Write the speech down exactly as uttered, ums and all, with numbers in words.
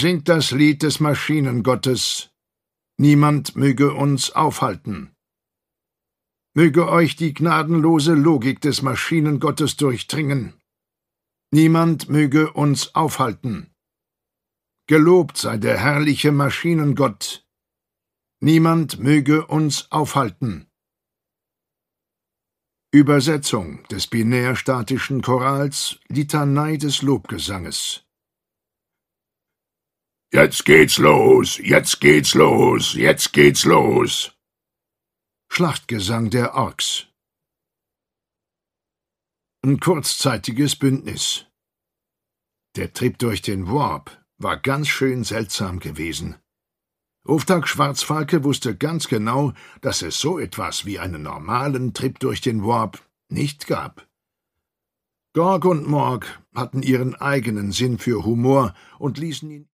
Singt das Lied des Maschinengottes. Niemand möge uns aufhalten. Möge euch die gnadenlose Logik des Maschinengottes durchdringen. Niemand möge uns aufhalten. Gelobt sei der herrliche Maschinengott. Niemand möge uns aufhalten. Übersetzung des binärstatischen Chorals Litanei des Lobgesanges. Jetzt geht's los, jetzt geht's los, jetzt geht's los. Schlachtgesang der Orks. Ein kurzzeitiges Bündnis. Der Trip durch den Warp war ganz schön seltsam gewesen. Uftag Schwarzfalke wusste ganz genau, dass es so etwas wie einen normalen Trip durch den Warp nicht gab. Gorg und Morg hatten ihren eigenen Sinn für Humor und ließen ihn